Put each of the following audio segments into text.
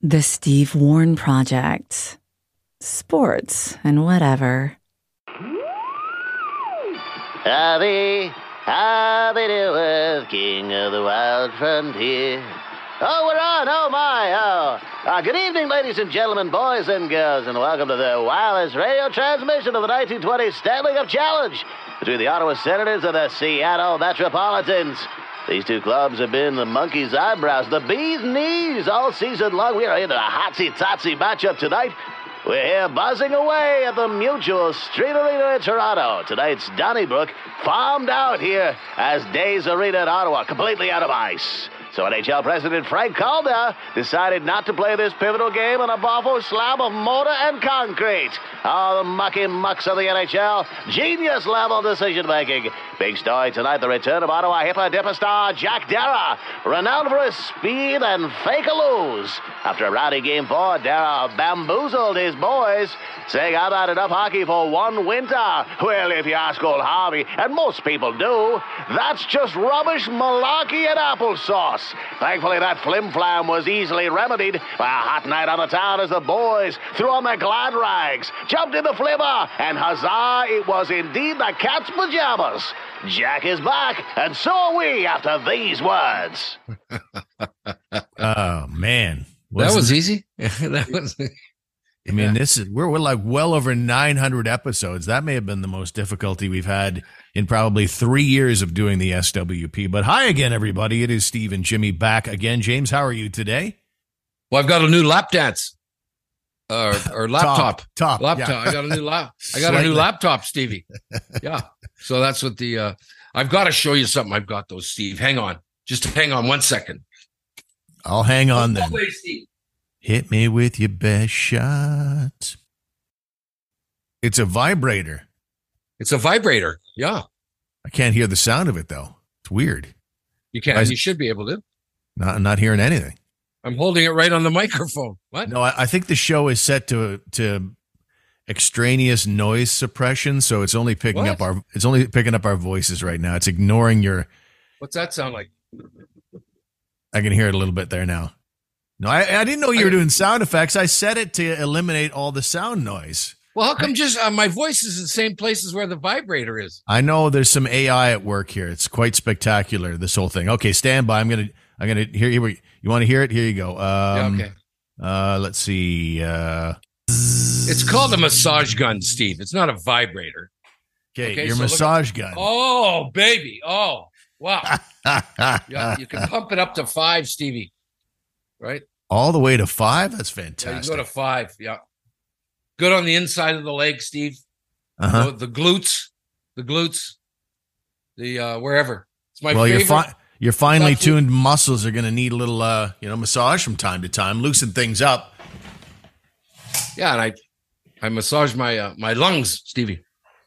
The Steve Warren Project. Sports and whatever. Happy to with King of the Wild Frontier. Oh, we're on. Oh, my. Good evening, ladies and gentlemen, boys and girls, and welcome to the wildest radio transmission of the 1920 Stanley Cup Challenge between the Ottawa Senators and the Seattle Metropolitans. These two clubs have been the monkey's eyebrows, the bee's knees all season long. We are into a hotsy-totsy matchup tonight. We're here buzzing away at the Mutual Street Arena in Toronto. Tonight's Donnybrook farmed out here as Days Arena in Ottawa, completely out of ice. So NHL President Frank Calder decided not to play this pivotal game on a Bofo slab of mortar and concrete. Oh, the mucky mucks of the NHL. Genius-level decision-making. Big story tonight, the return of Ottawa hipper-dipper star Jack Darragh, renowned for his speed and fake-a-loos. After a rowdy Game 4, Darragh bamboozled his boys, saying, "I've had enough hockey for one winter." Well, if you ask old Harvey, and most people do, that's just rubbish, malarkey, and applesauce. Thankfully, that flim-flam was easily remedied by a hot night on the town as the boys threw on their glad rags, jumped in the flivver, and huzzah, it was indeed the cat's pajamas. Jack is back, and so are we after these words. Oh, man. That was easy. That was... I mean, this is we're like well over 900 episodes. That may have been the most difficulty we've had in probably 3 years of doing the SWP. But hi again, everybody. It is Steve and Jimmy back again. James, how are you today? Well, I've got a new lap dance or laptop. Laptop. Yeah. I got a new laptop, Stevie. Yeah. So that's what the I've got to show you something. I've got those, Steve. Hang on. Just hang on 1 second. I'll hang on then. Wait, Steve. Hit me with your best shot. It's a vibrator. It's a vibrator. Yeah. I can't hear the sound of it, though. It's weird. You can. You should be able to. Not hearing anything. I'm holding it right on the microphone. What? No, I think the show is set to extraneous noise suppression, so it's only picking up our voices right now. It's ignoring your. What's that sound like? I can hear it a little bit there now. No, I didn't know you were doing sound effects. I set it to eliminate all the sound noise. Well, how come just my voice is in the same places where the vibrator is? I know there's some AI at work here. It's quite spectacular, this whole thing. Okay, stand by. I'm gonna hear you. You want to hear it? Here you go. Okay. Let's see. It's called a massage gun, Steve. It's not a vibrator. Okay, your massage gun. Oh, baby. Oh, wow. Yeah, you can pump it up to 5, Stevie. Right? All the way to 5? That's fantastic. Yeah, you go to 5, yeah. Good on the inside of the leg, Steve. Uh-huh. The glutes, the wherever. It's my favorite. Your finely tuned muscles are going to need a little, massage from time to time, loosen things up. Yeah, and I massage my my lungs, Stevie.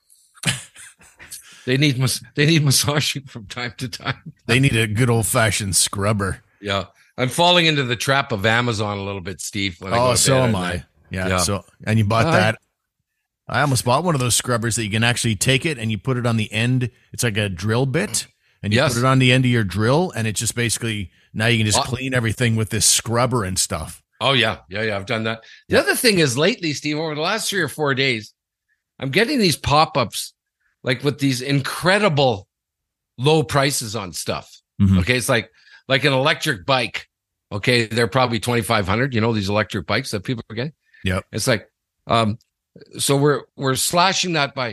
They need massaging from time to time. They need a good old fashioned scrubber. Yeah. I'm falling into the trap of Amazon a little bit, Steve. So am I. Yeah. So, and you bought that. I almost bought one of those scrubbers that you can actually take it and you put it on the end. It's like a drill bit, and you put it on the end of your drill, and it just basically now you can just clean everything with this scrubber and stuff. Oh yeah. I've done that. The other thing is lately, Steve, over the last 3 or 4 days, I'm getting these pop-ups like with these incredible low prices on stuff. Mm-hmm. Okay, it's like an electric bike. Okay, they're probably $2,500. You know, these electric bikes that people are getting. Yep. It's like, so we're slashing that by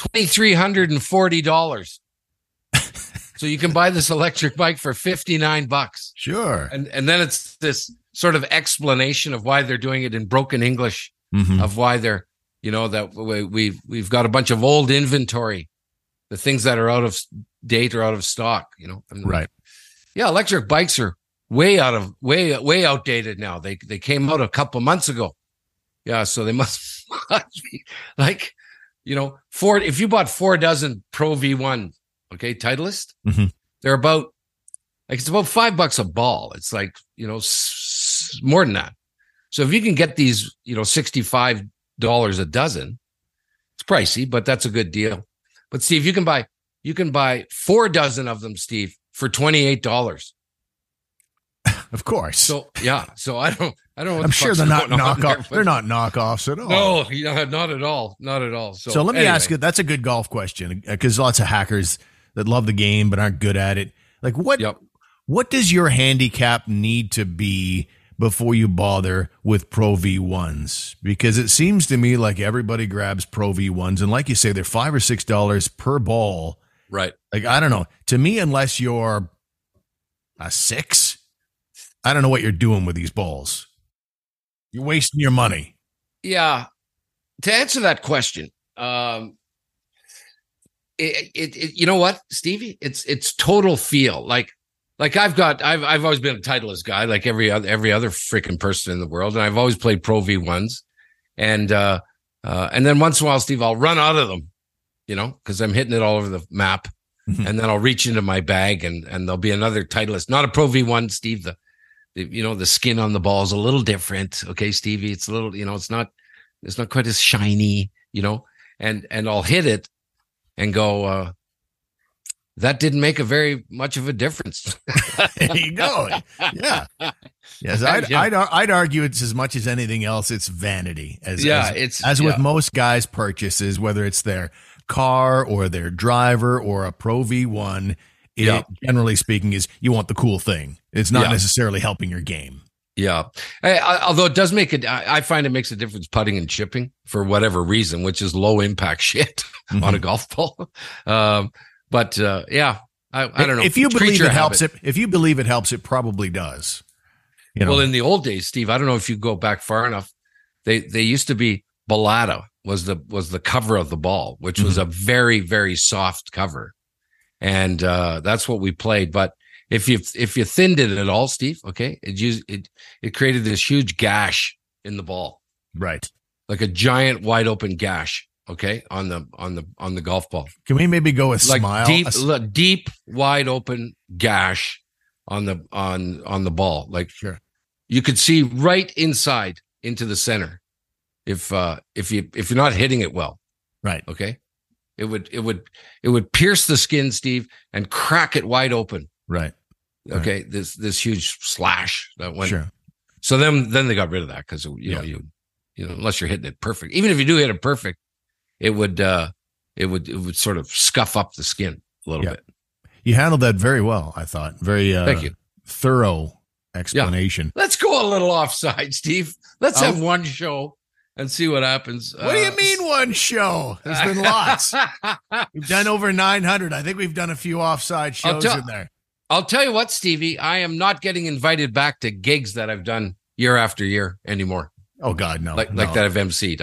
$2,340. So you can buy this electric bike for $59. Sure. And then it's this sort of explanation of why they're doing it in broken English, of why they're, that we've got a bunch of old inventory, the things that are out of date or out of stock. Right. Yeah, electric bikes are way outdated now. They came out a couple months ago. Yeah, so they must be like, if you bought 4 dozen Pro V1, okay, Titleist, they're about it's about $5 a ball. It's like, more than that. So if you can get these, $65 a dozen, it's pricey, but that's a good deal. But Steve, you can buy 4 dozen of them, Steve, for $28. Of course. So I don't know. I'm sure they're not knockoff. They're not knockoffs at all. No, not at all. Not at all. So let me ask you. That's a good golf question, because lots of hackers that love the game but aren't good at it. Like what does your handicap need to be before you bother with Pro V1s? Because it seems to me like everybody grabs Pro V1s, and like you say, they're $5 or $6 per ball. Right. Like, I don't know. To me, unless you're a 6, I don't know what you're doing with these balls. You're wasting your money. Yeah. To answer that question, you know what, Stevie? It's total feel. Like I've always been a Titleist guy, like every other freaking person in the world, and I've always played Pro V1s, and then once in a while, Steve, I'll run out of them, because I'm hitting it all over the map, and then I'll reach into my bag, and there'll be another Titleist, not a Pro V1, Steve. The skin on the ball is a little different, okay, Stevie. It's a little, it's not quite as shiny, and I'll hit it and go. That didn't make a very much of a difference. There you go. Yeah. Yes, I'd argue it's as much as anything else. It's vanity. As with most guys' purchases, whether it's their car or their driver or a Pro V1, it generally speaking is you want the cool thing. It's not necessarily helping your game. Yeah. Although it does make it, I find it makes a difference putting and chipping for whatever reason, which is low impact shit on a golf ball. But I don't know. If you believe it helps, it probably does. Well, in the old days, Steve, I don't know if you go back far enough. They used to be Balata was the cover of the ball, which was a very, very soft cover, and that's what we played. But if you thinned it at all, Steve, okay, it created this huge gash in the ball, right? Like a giant wide open gash. Okay, on the golf ball. Can we maybe go with smile? Deep, wide open gash on the ball. Like, sure, you could see right inside into the center. If you're not hitting it well, right? Okay, it would pierce the skin, Steve, and crack it wide open. Right. Okay, this huge slash that went. Sure. So then they got rid of that because you unless you're hitting it perfect, even if you do hit it perfect. It would sort of scuff up the skin a little bit. You handled that very well, I thought. Very Thank you. Thorough explanation. Let's go a little offside, Steve. Let's have one show and see what happens. What do you mean one show? There's been lots. We've done over 900. I think we've done a few offside shows in there. I'll tell you what, Stevie, I am not getting invited back to gigs that I've done year after year anymore. Oh God, no. Like that I've emceed.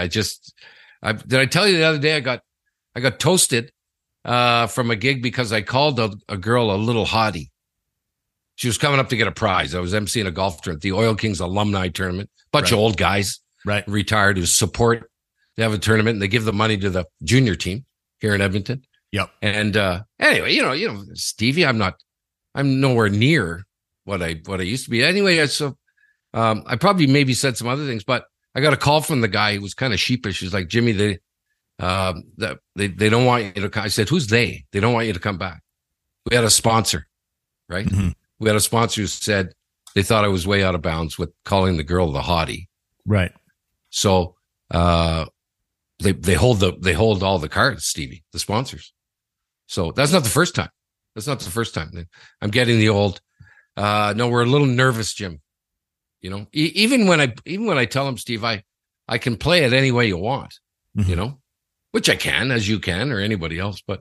Did I tell you the other day I got toasted from a gig because I called a girl a little hottie. She was coming up to get a prize. I was emceeing a golf tournament, the Oil Kings alumni tournament. Bunch of old guys, retired, who support. They have a tournament and they give the money to the junior team here in Edmonton. Yep. And anyway, Stevie, I'm nowhere near what I used to be. Anyway, so I probably maybe said some other things, but I got a call from the guy who was kind of sheepish. He's like, Jimmy, they don't want you to come. I said, who's they? They don't want you to come back. We had a sponsor, right? Mm-hmm. We had a sponsor who said they thought I was way out of bounds with calling the girl the hottie. Right. So they hold all the cards, Stevie, the sponsors. So that's not the first time. I'm getting the old, no, we're a little nervous, Jim. Even when I tell them, Steve, I can play it any way you want, which I can, as you can, or anybody else. But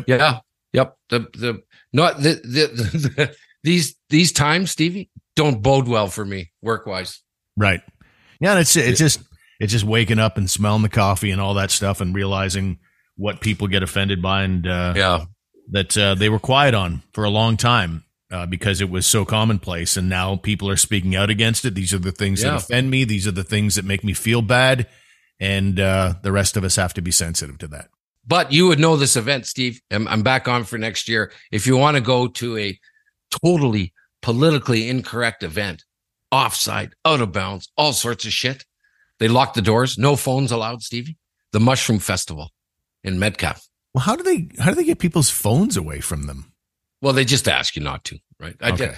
these times, Stevie, don't bode well for me work wise. Right. Yeah. It's just waking up and smelling the coffee and all that stuff and realizing what people get offended by and that they were quiet on for a long time. Because it was so commonplace, and now people are speaking out against it. These are the things that offend me. These are the things that make me feel bad, and the rest of us have to be sensitive to that. But you would know this event, Steve. I'm back on for next year. If you want to go to a totally politically incorrect event, offside, out of bounds, all sorts of shit, they lock the doors. No phones allowed, Stevie. The Mushroom Festival in Metcalfe. Well, how do they get people's phones away from them? Well, they just ask you not to, right?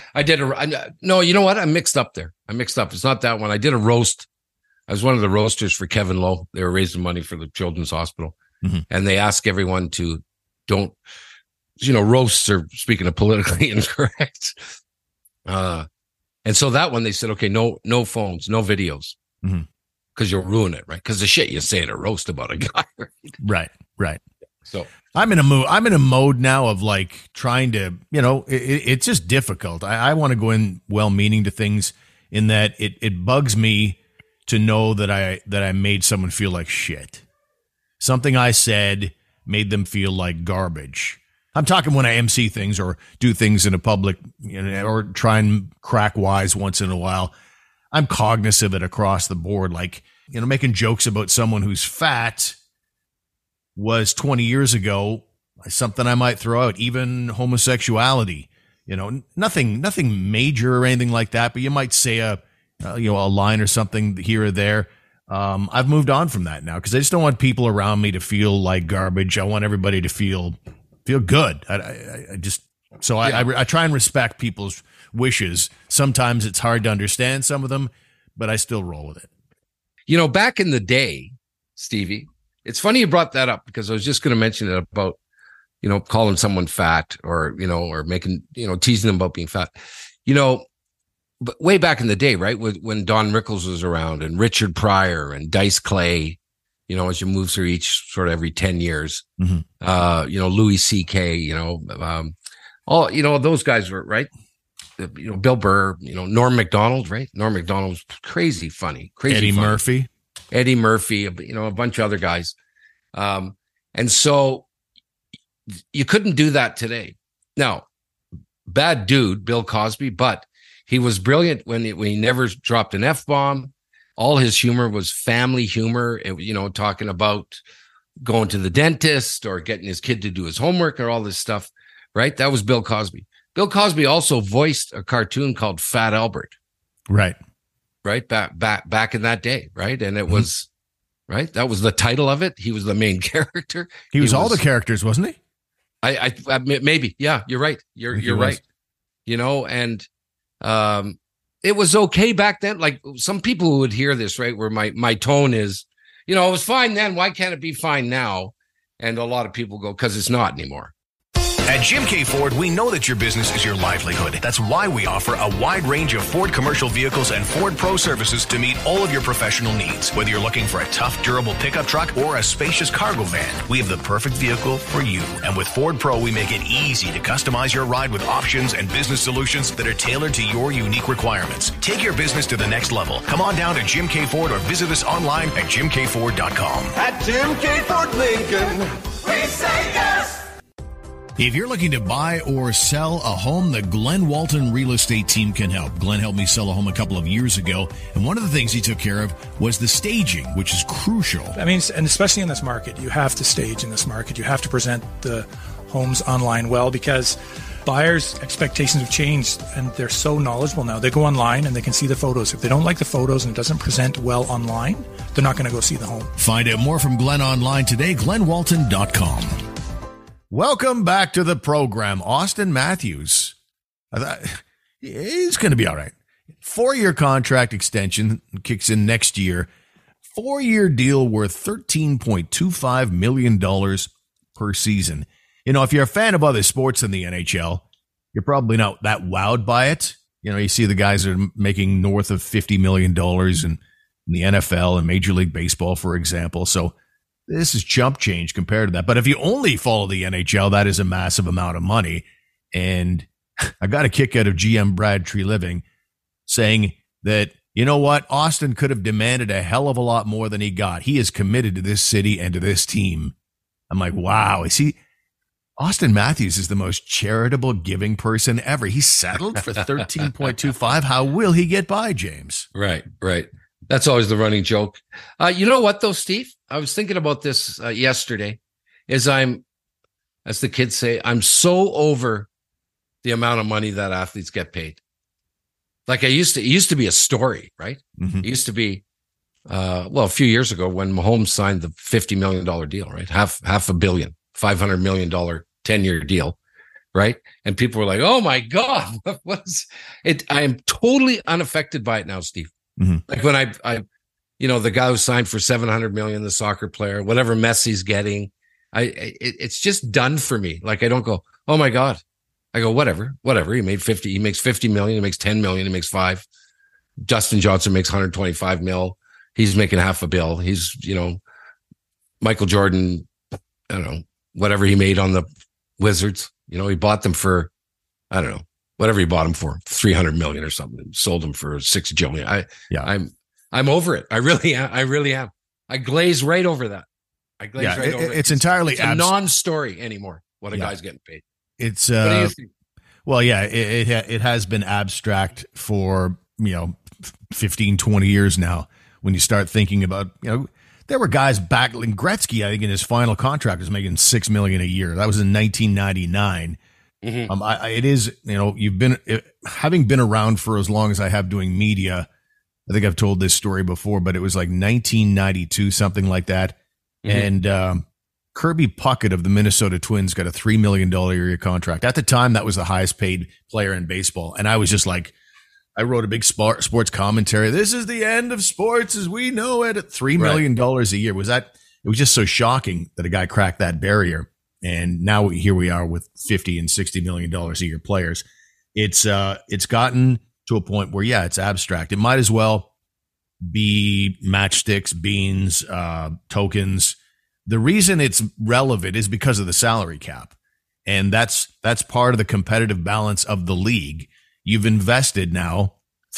No, you know what? I'm mixed up there. It's not that one. I did a roast. I was one of the roasters for Kevin Lowe. They were raising money for the Children's Hospital. Mm-hmm. And they ask everyone to don't, roasts are, speaking of politically incorrect. And so that one, they said, okay, no phones, no videos. Mm-hmm. Because you'll ruin it, right? Because the shit you say in a roast about a guy, right? Right. So I'm in a mode now of like trying to, it's just difficult. I want to go in well-meaning to things, in that it bugs me to know that I made someone feel like shit. Something I said made them feel like garbage. I'm talking when I MC things or do things in a public, or try and crack wise once in a while. I'm cognizant of it across the board. Like, making jokes about someone who's fat was 20 years ago something I might throw out. Even homosexuality, nothing major or anything like that, but you might say a line or something here or there. I've moved on from that now because I just don't want people around me to feel like garbage. I want everybody to feel good. I try and respect people's wishes. Sometimes it's hard to understand some of them, but I still roll with it. Back in the day, Stevie, it's funny you brought that up because I was just going to mention it about, calling someone fat or making, teasing them about being fat, but way back in the day, right? When Don Rickles was around and Richard Pryor and Dice Clay, as you move through each sort of every 10 years, mm-hmm. Louis C.K., all, those guys were right. Bill Burr, Norm Macdonald, right? Norm Macdonald was crazy funny. Eddie Murphy, a bunch of other guys. And so you couldn't do that today. Now, bad dude, Bill Cosby, but he was brilliant when he never dropped an F-bomb. All his humor was family humor, talking about going to the dentist or getting his kid to do his homework or all this stuff, right? That was Bill Cosby. Bill Cosby also voiced a cartoon called Fat Albert. Right. Right. Back in that day. Right. And it was, right. That was the title of it. He was the main character. He was all the characters, wasn't he? I maybe. Yeah, you're right. You're right. And, it was okay back then. Like some people who would hear this, right, where my tone is, it was fine then. Why can't it be fine now? And a lot of people go, because it's not anymore. At Jim K. Ford, we know that your business is your livelihood. That's why we offer a wide range of Ford commercial vehicles and Ford Pro services to meet all of your professional needs. Whether you're looking for a tough, durable pickup truck or a spacious cargo van, we have the perfect vehicle for you. And with Ford Pro, we make it easy to customize your ride with options and business solutions that are tailored to your unique requirements. Take your business to the next level. Come on down to Jim K. Ford or visit us online at jimkford.com. At Jim K. Ford Lincoln, we say yes! If you're looking to buy or sell a home, the Glenn Walton Real Estate Team can help. Glenn helped me sell a home a couple of years ago, and one of the things he took care of was the staging, which is crucial. I mean, and especially in this market, you have to stage in this market. You have to present the homes online well because buyers' expectations have changed, and they're so knowledgeable now. They go online and they can see the photos. If they don't like the photos and it doesn't present well online, they're not going to go see the home. Find out more from Glenn online today, glennwalton.com. Welcome back to the program. Austin Matthews. I thought he's going to be all right. 4-year contract extension kicks in next year. 4-year deal worth $13.25 million per season. If you're a fan of other sports in the NHL, you're probably not that wowed by it. You see the guys that are making north of $50 million in the NFL and Major League Baseball, for example. So this is chump change compared to that. But if you only follow the NHL, that is a massive amount of money. And I got a kick out of GM Brad Treliving saying that, you know what? Austin could have demanded a hell of a lot more than he got. He is committed to this city and to this team. I'm like, wow. Austin Matthews is the most charitable giving person ever. He settled for 13.25. How will he get by, James? Right. That's always the running joke. You know what, though, Steve? I was thinking about this yesterday. As the kids say, I'm so over the amount of money that athletes get paid. Like it used to be a story, right? Mm-hmm. It used to be, a few years ago when Mahomes signed the $50 million deal, right? Half $500 million 10-year deal, right? And people were like, "Oh my God, what's it?" I am totally unaffected by it now, Steve. Mm-hmm. Like when I, the guy who signed for $700 million, the soccer player, whatever Messi's getting, it's just done for me. Like I don't go, "Oh my God." I go, whatever. He made 50. He makes 50 million. He makes 10 million. He makes 5. Justin Johnson makes 125 mil. He's making half a bill. He's, Michael Jordan, I don't know, whatever he made on the Wizards. He bought them for, I don't know, whatever he bought them for, 300 million or something. Sold them for $6 billion. I'm over it. I really am. I glaze right over that. Over it. It's entirely it's a non-story anymore. What a guy's getting paid. It's what do you think? Well, yeah, it has been abstract for 15, 20 years now. When you start thinking about, there were guys back, like Gretzky, I think in his final contract was making $6 million a year. That was in 1999. Mm-hmm. It is, having been around for as long as I have doing media. I think I've told this story before, but it was like 1992, something like that. Mm-hmm. And Kirby Puckett of the Minnesota Twins got a $3 million a year contract. At the time, that was the highest paid player in baseball. And I was just like, I wrote a big sports commentary. This is the end of sports as we know it at $3 million a year. It was just so shocking that a guy cracked that barrier. And now here we are with $50 and $60 million a year players. It's gotten to a point where, it's abstract. It might as well be matchsticks, beans, tokens. The reason it's relevant is because of the salary cap. And that's part of the competitive balance of the league. You've invested now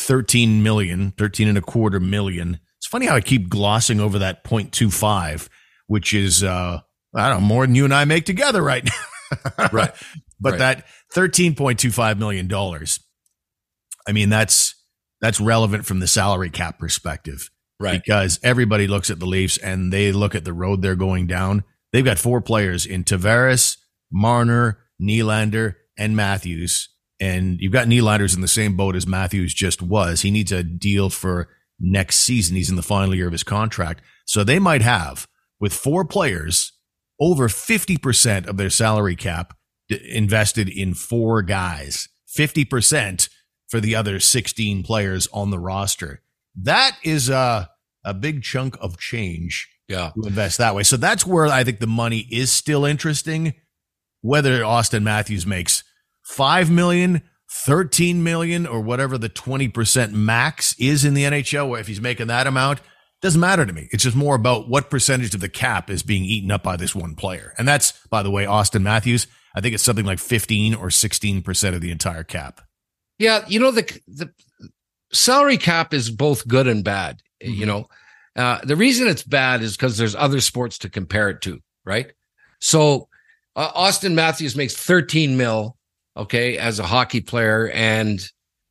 $13.25 million. It's funny how I keep glossing over that 0.25, which is, I don't know, more than you and I make together right now. Right. But that $13.25 million, I mean, that's relevant from the salary cap perspective. Right. Because everybody looks at the Leafs and they look at the road they're going down. They've got 4 players in Tavares, Marner, Nylander, and Matthews. And you've got Nylander's in the same boat as Matthews just was. He needs a deal for next season. He's in the final year of his contract. So they might have, with 4 players, over 50% of their salary cap invested in 4 guys. 50% for the other 16 players on the roster. That is a big chunk of change to invest that way. So that's where I think the money is still interesting. Whether Austin Matthews makes $5 million, $13 million, or whatever the 20% max is in the NHL, or if he's making that amount, doesn't matter to me. It's just more about what percentage of the cap is being eaten up by this one player. And that's, by the way, Austin Matthews. I think it's something like 15 or 16% of the entire cap. Yeah, the salary cap is both good and bad. Mm-hmm. The reason it's bad is because there's other sports to compare it to, right? So Austin Matthews makes 13 mil. Okay, as a hockey player, and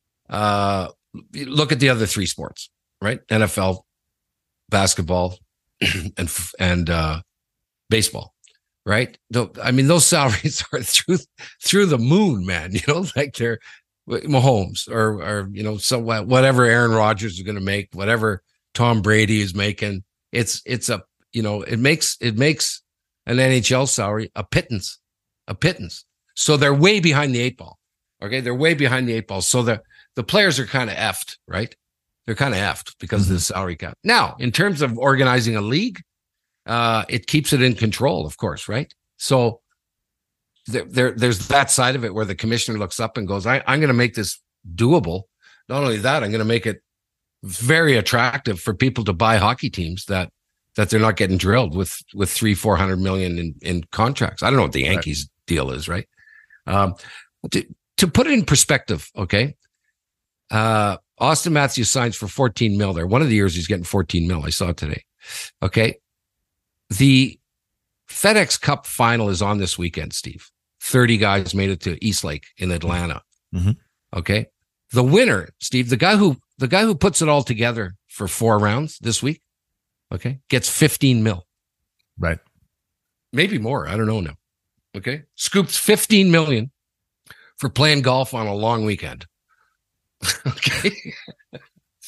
look at the other 3 sports, right? NFL, basketball, and baseball, right? I mean, those salaries are through the moon, man. Like they're Mahomes or so whatever Aaron Rodgers is going to make, whatever Tom Brady is making. It makes an NHL salary a pittance. So they're way behind the 8 ball. Okay. They're way behind the 8 ball. So the players are kind of effed, right? They're kind of effed because of the salary cap. Now, in terms of organizing a league, it keeps it in control, of course, right? So there's that side of it where the commissioner looks up and goes, I'm going to make this doable. Not only that, I'm going to make it very attractive for people to buy hockey teams that they're not getting drilled with $300-400 million in contracts. I don't know what the Yankees deal is, right? To put it in perspective, okay, Austin Matthews signs for 14 mil there. One of the years he's getting 14 mil. I saw it today. Okay. The FedEx Cup final is on this weekend, Steve. 30 guys made it to Eastlake in Atlanta. Mm-hmm. Okay. The winner, Steve, the guy who puts it all together for 4 rounds this week, okay, gets 15 mil. Right. Maybe more. I don't know now. Okay. Scoops 15 million for playing golf on a long weekend. Okay.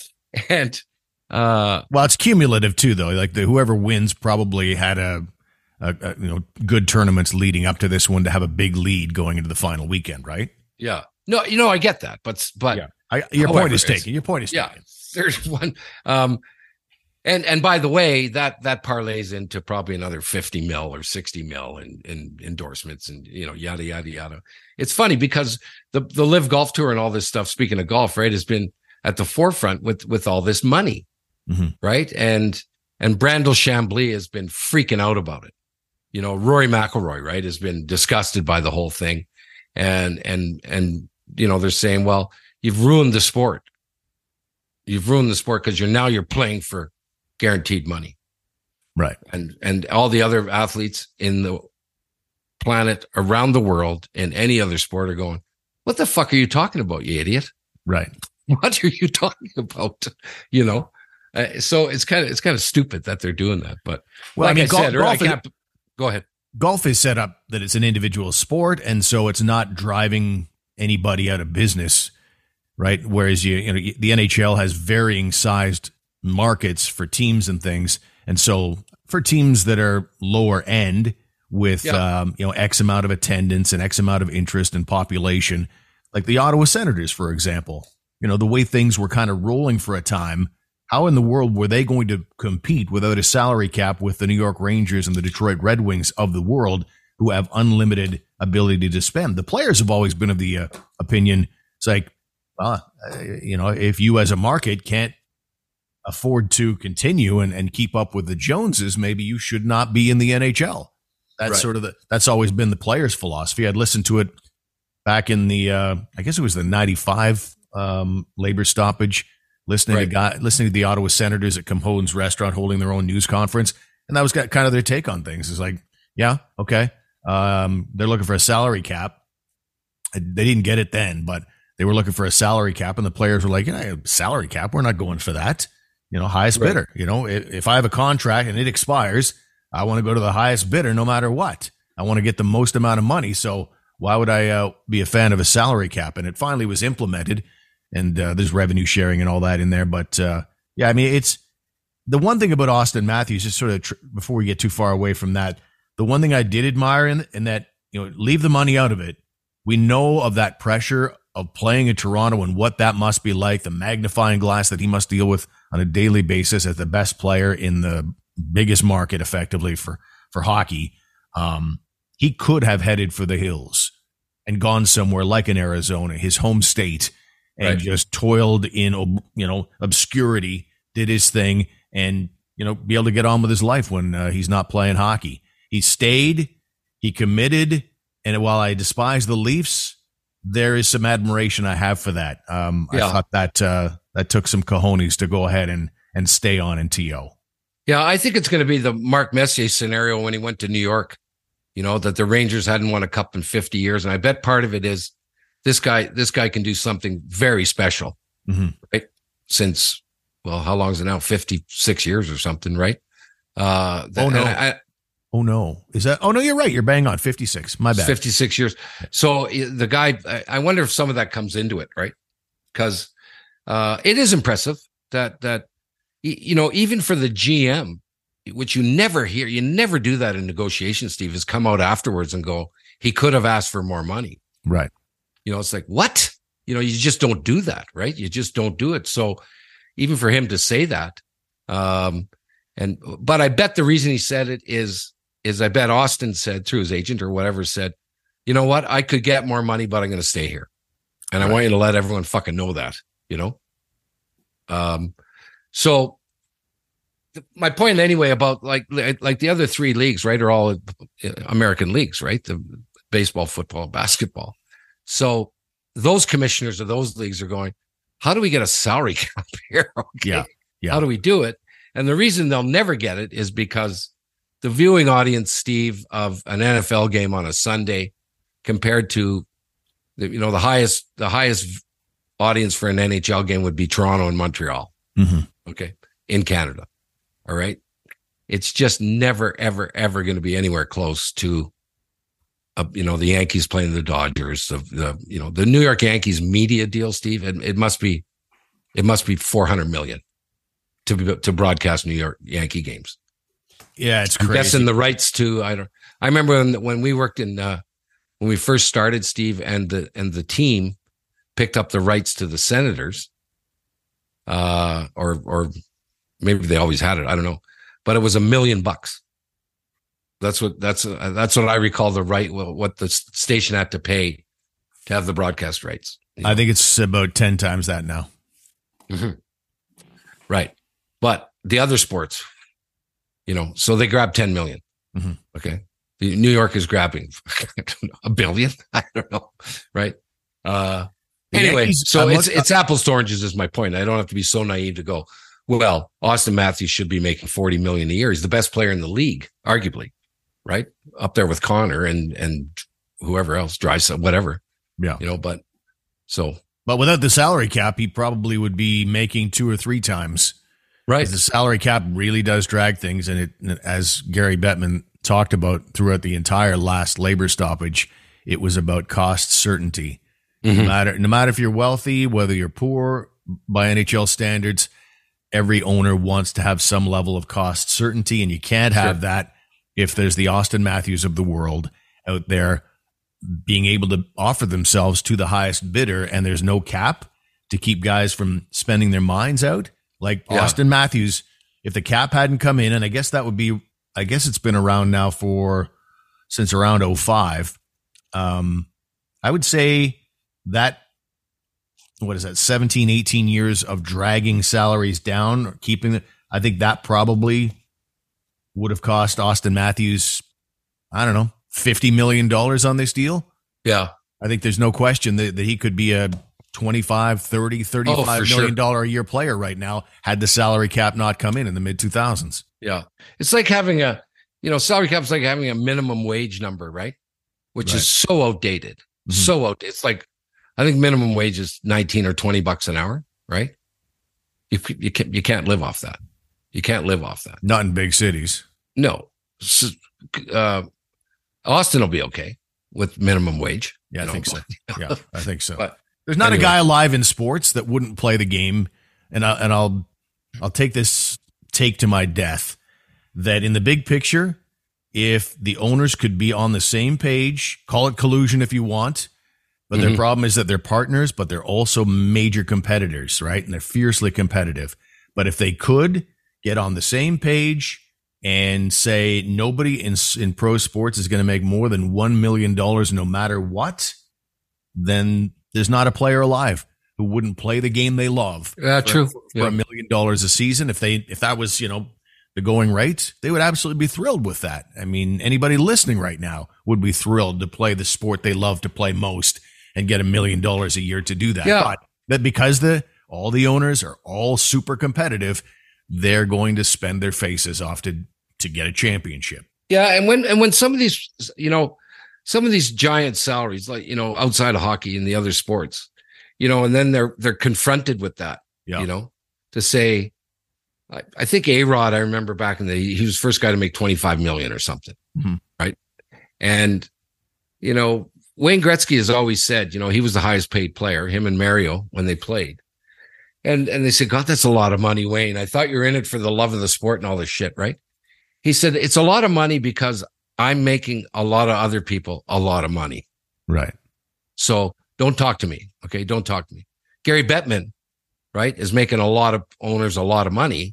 And well, it's cumulative too, though. Like whoever wins probably had a good tournaments leading up to this one to have a big lead going into the final weekend, right? Yeah. No, I get that, but yeah. Your point is taken. Your point is taken. There's one. And by the way, that parlays into probably another 50 mil or 60 mil in endorsements and, yada, yada, yada. It's funny because the Live Golf Tour and all this stuff, speaking of golf, right, has been at the forefront with all this money, right? And Brandel Chambly has been freaking out about it. Rory McIlroy, right, has been disgusted by the whole thing. And they're saying, well, you've ruined the sport. You've ruined the sport because you're playing for guaranteed money. Right. And all the other athletes in the planet around the world in any other sport are going, what the fuck are you talking about, you idiot? Right. What are you talking about? So it's kind of stupid that they're doing that. But go ahead. Golf is set up that it's an individual sport, and so it's not driving anybody out of business, right? Whereas the NHL has varying sized markets for teams and things, and so for teams that are lower end with X amount of attendance and X amount of interest and population, like the Ottawa Senators, for example, the way things were kind of rolling for a time. How in the world were they going to compete without a salary cap with the New York Rangers and the Detroit Red Wings of the world, who have unlimited ability to spend? The players have always been of the opinion, it's like, if you as a market can't afford to continue and keep up with the Joneses, maybe you should not be in the NHL. That's right. That's always been the players' philosophy. I'd listened to it back in the, I guess it was the 95 labor stoppage, listening to the Ottawa Senators at Compone's restaurant holding their own news conference. And that was kind of their take on things. It's like, yeah, okay. They're looking for a salary cap. They didn't get it then, but they were looking for a salary cap, and the players were like, salary cap, we're not going for that. Highest bidder. If I have a contract and it expires, I want to go to the highest bidder no matter what. I want to get the most amount of money. So why would I be a fan of a salary cap? And it finally was implemented. And there's revenue sharing and all that in there. But, it's the one thing about Austin Matthews, just sort of before we get too far away from that, the one thing I did admire in that, leave the money out of it. We know of that pressure of playing in Toronto and what that must be like, the magnifying glass that he must deal with on a daily basis as the best player in the biggest market effectively for hockey. He could have headed for the hills and gone somewhere like in Arizona, his home state, and just toiled in, obscurity, did his thing, and, be able to get on with his life when he's not playing hockey. He stayed, he committed, and while I despise the Leafs, there is some admiration I have for that. I thought that took some cojones to go ahead and stay on in TO. Yeah, I think it's going to be the Mark Messier scenario when he went to New York, that the Rangers hadn't won a cup in 50 years. And I bet part of it is, this guy can do something very special, right? Since, how long is it now? 56 years or something, right? Oh no. Is that? Oh no, you're right. You're bang on. 56. My bad. 56 years. So the guy, I wonder if some of that comes into it, right? Because it is impressive that even for the GM, which you never hear, you never do that in negotiations, Steve, is come out afterwards and go, he could have asked for more money. Right. It's like, what? You just don't do that, right? You just don't do it. So even for him to say that, but I bet the reason he said it is I bet Austin said through his agent or whatever said, you know what? I could get more money, but I'm going to stay here. And I want you to let everyone fucking know that, So my point anyway about like the other three leagues, right, are all American leagues, right? The baseball, football, basketball. So those commissioners of those leagues are going, how do we get a salary cap here? Okay. Yeah. How do we do it? And the reason they'll never get it is because the viewing audience, Steve, of an NFL game on a Sunday compared to the highest audience for an NHL game would be Toronto and Montreal. Okay. In Canada. All right. It's just never, ever, ever going to be anywhere close to the Yankees playing the Dodgers, the New York Yankees media deal, Steve. It must be $400 million to broadcast New York Yankee games. Yeah, it's crazy. I'm guessing the rights to I remember when we worked in when we first started, Steve, and the team picked up the rights to the Senators, or maybe they always had it. I don't know, but it was $1 million. That's what I recall the right. What the station had to pay to have the broadcast rights. I think it's about 10 times that now. Mm-hmm. Right, but the other sports, so they grabbed 10 million. Mm-hmm. Okay, New York is grabbing $1 billion. I don't know, right? Anyway, Yankees, so it's apples to oranges is my point. I don't have to be so naive to go, well, Austin Matthews should be making $40 million a year. He's the best player in the league, arguably, right? Up there with Connor and whoever else, Drysdale, whatever. Yeah. But without the salary cap, he probably would be making 2 or 3 times. Right. The salary cap really does drag things. And as Gary Bettman talked about throughout the entire last labor stoppage, it was about cost certainty. Mm-hmm. No matter if you're wealthy, whether you're poor by NHL standards, every owner wants to have some level of cost certainty. And you can't have that if there's the Austin Matthews of the world out there being able to offer themselves to the highest bidder, and there's no cap to keep guys from spending their minds out. Like Austin Matthews, if the cap hadn't come in, and I guess it's been around now since around 2005. I would say that, 17, 18 years of dragging salaries down or keeping it. I think that probably would have cost Austin Matthews, I don't know, $50 million on this deal. Yeah. I think there's no question that he could be a $25, $30, $35 million a year player right now had the salary cap not come in the mid 2000s. Yeah. It's like having salary cap is like having a minimum wage number, right? Which is so outdated. Mm-hmm. So outdated. It's like, I think minimum wage is $19 or $20 an hour, right? You can't live off that. You can't live off that. Not in big cities. No. Austin will be okay with minimum wage. Yeah, I think so. Yeah, I think so. But there's not a guy alive in sports that wouldn't play the game, and I'll take this take to my death that in the big picture, if the owners could be on the same page, call it collusion if you want, but their problem is that they're partners, but they're also major competitors, right? And they're fiercely competitive. But if they could get on the same page and say nobody in pro sports is going to make more than $1 million no matter what, then there's not a player alive who wouldn't play the game they love. True. For $1 million a season. If that was, the going rate, they would absolutely be thrilled with that. I mean, anybody listening right now would be thrilled to play the sport they love to play most and get $1 million a year to do that. Yeah. But that because all the owners are all super competitive, they're going to spend their faces off to get a championship. Yeah, and when some of these, some of these giant salaries, like outside of hockey and the other sports, and then they're confronted with that, to say, I think A-Rod, I remember back in he was the first guy to make 25 million or something, right? And Wayne Gretzky has always said, he was the highest paid player, him and Mario, when they played. And they said, God, that's a lot of money, Wayne. I thought you were in it for the love of the sport and all this shit, right? He said, it's a lot of money because I'm making a lot of other people a lot of money. Right. So don't talk to me. Okay. Don't talk to me. Gary Bettman, right, is making a lot of owners a lot of money.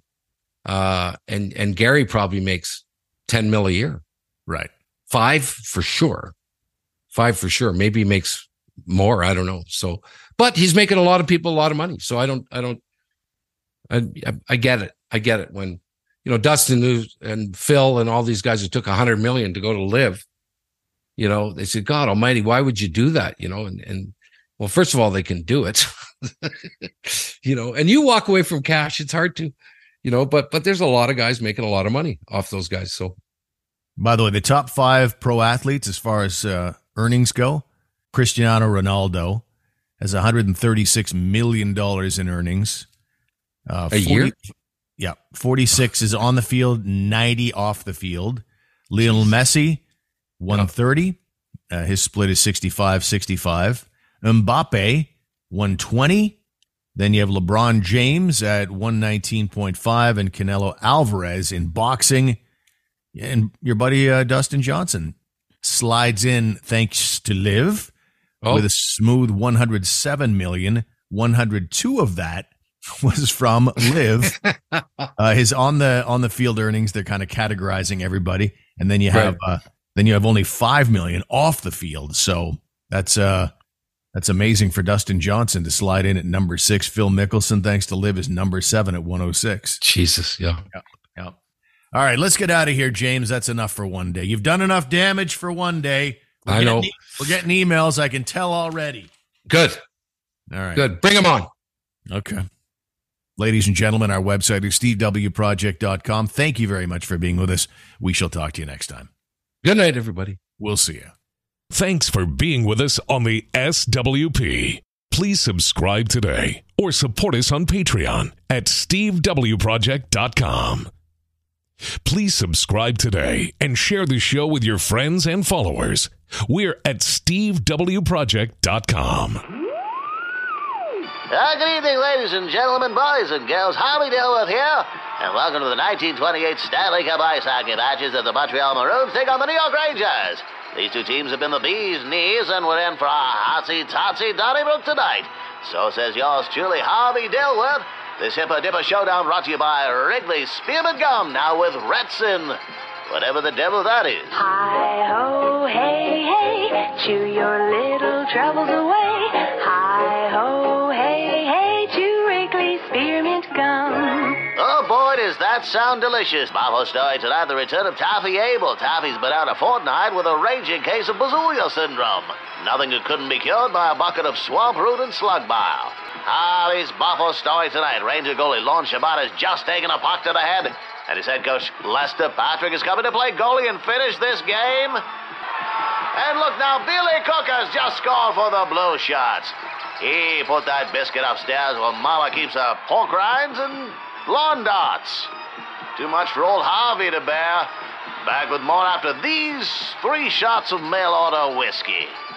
And Gary probably makes 10 mil a year. Right. 5 for sure. Maybe he makes more. I don't know. So, but he's making a lot of people a lot of money. So I get it. I get it when, Dustin and Phil and all these guys who took $100 million to go to live, they said, God almighty, why would you do that? And well, first of all, they can do it, and you walk away from cash. It's hard to, but there's a lot of guys making a lot of money off those guys. So, by the way, the top 5 pro athletes as far as earnings go, Cristiano Ronaldo has $136 million in earnings. A year? Yeah. 46 is on the field, 90 off the field. Lionel Messi, 130. His split is 65-65. Mbappe, 120. Then you have LeBron James at 119.5 and Canelo Alvarez in boxing And your buddy Dustin Johnson slides in thanks to Liv with a smooth 107 million. 102 of that was from Liv. His on the field earnings, they're kind of categorizing everybody, and then you have only 5 million off the field. So that's amazing for Dustin Johnson to slide in at number 6. Phil Mickelson, thanks to Liv, is number 7 at 106. Jesus, yeah. All right, let's get out of here, James. That's enough for one day. You've done enough damage for one day. I know. We're getting emails. I can tell already. Good. All right. Good. Bring them on. Okay. Ladies and gentlemen, our website is stevewproject.com. Thank you very much for being with us. We shall talk to you next time. Good night, everybody. We'll see you. Thanks for being with us on the SWP. Please subscribe today or support us on Patreon at stevewproject.com. Please subscribe today and share the show with your friends and followers. We're at stevewproject.com. Good evening, ladies and gentlemen, boys and girls. Harvey Dilworth here, and welcome to the 1928 Stanley Cup Ice Hockey matches as the Montreal Maroons take on the New York Rangers. These two teams have been the bee's knees, and we're in for a hotsy-totsy Donnybrook tonight. So says yours truly, Harvey Dilworth. This Hipper-Dipper Showdown brought to you by Wrigley Spearmint Gum, now with Retsin. Whatever the devil that is. Hi-ho, hey, hey, chew your little troubles away. Hi-ho, hey, hey, chew Wrigley Spearmint Gum. Oh, boy, does that sound delicious. Buffalo story tonight, the return of Taffy Abel. Taffy's been out a fortnight with a raging case of Bazooya syndrome. Nothing that couldn't be cured by a bucket of swamp root and slug bile. His Buffalo story tonight. Ranger goalie Lon Shabbat has just taken a puck to the head. And his head coach, Lester Patrick, is coming to play goalie and finish this game. And look now, Billy Cook has just scored for the Blue Shots. He put that biscuit upstairs while Mama keeps her pork rinds and lawn darts. Too much for old Harvey to bear. Back with more after these 3 shots of mail-order whiskey.